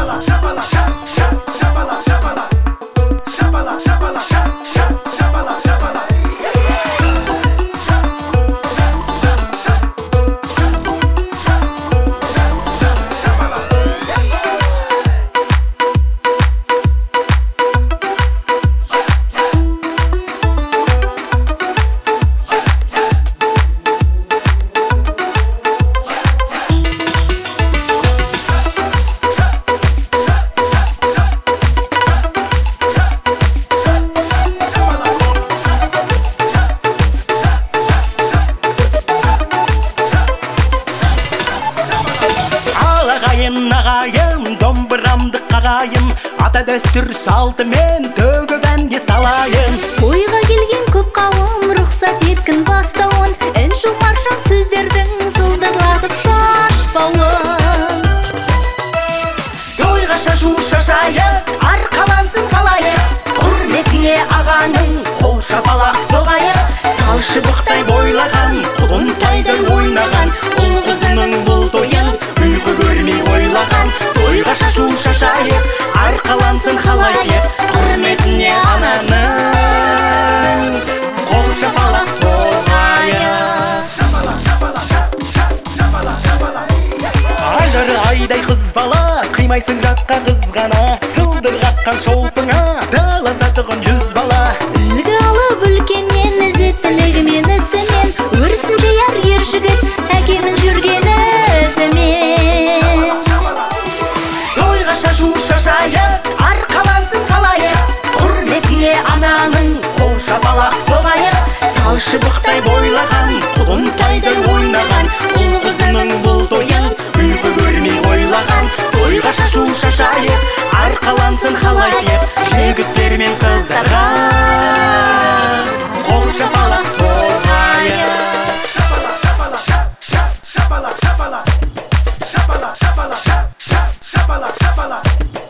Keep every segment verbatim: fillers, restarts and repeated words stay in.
Ағайым, домбырамды қағайым, ата дәстүр салтымен төгіп әнге салайын. Тойға келген көп қауым рұқсат еткін бастауын, ән шумаршан сөздердің сылдырлатып шашпауын. Тойға шашу шашайып, арқалансын қалайып, құрметіне ағаның қол шапалақ соғайып. Тал шыбықтай бойлаған, құлынтайдай ойнаған, ұл қызының бұл тойын ұйқы көрмей ойлаған. Тойға шашу шашайық, арқалансын қалайық, құрметіне ананың қол шапалақ соғайық. Шапалақ, шапалақ, шап, шап, шапалақ, шапалақ. Ажары айдай қыз бала, қимайсың жатқа қызғана, сылдыр қаққан шолпыңа таласатығын жүз бала. Үлгі алып үлкеннен ізеттілігімен ісімен, өрісін жияр ер жігіт әкенің жүрген ізімен. Тойға шашу шашайық, арқалансын қалайық, құрметіне ананың қол шапалақ соғайық. Тал шыбықтай бойлаған, құлынтайдай ойнаған, ұл қызының бұл тойын ұйқы көрмей ойлаған. Тойға шашу шашайық, арқалансын қалайық, жігіттер мен қыздарға қол шапалақ соғайық. Шапалақ, шапалақ, шап, шап, шапалақ, шапалақ. Шапалақ, шапалақ, шап, шап, шапалақ, шапалақ.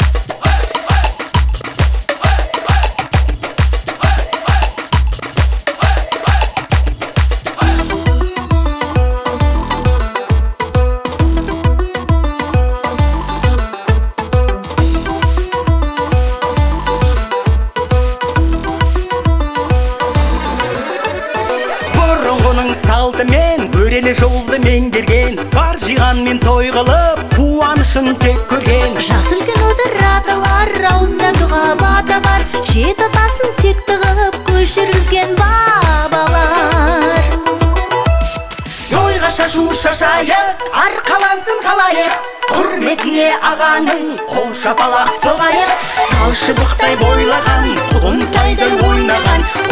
Бұрынғының салтымен өрелі жолды меңгерген, бар жиғанмен той қылып қуанышын тек көрген. Жас үлкен отыратылар, аузында дұға бата бар, жет атасын тек тығып көшірілген бабалар. Тойға шашу шашайық, арқалансын қалайық, құрметіне ағаның қол шапалақ соғайық. Тал шыбықтай бойлаған, құлынтайдай ойнаған,